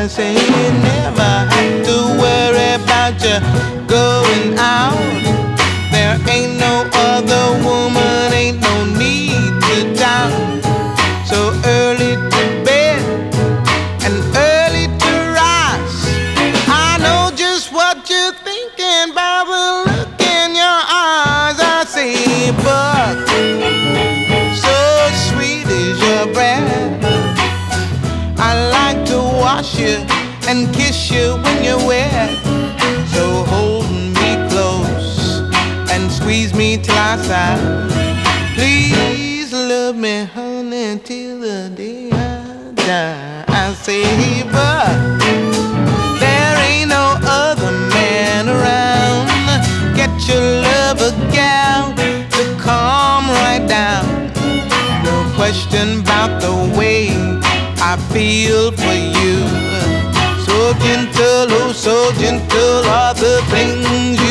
I say you never have to worry about you going out. There ain't no other woman, ain't no need to doubt. So early to bed and early to rise. I know just what you're thinking, by the look in your eyes. I say, but so sweet is your breath. I like to wash you and kiss you when you're wet. So hold me close and squeeze me till I sigh. Please love me, honey, till the day I die. I say, but there ain't no other man around. Get your lover gal to calm right down. No question about the way I feel for you. So gentle, oh so gentle are the things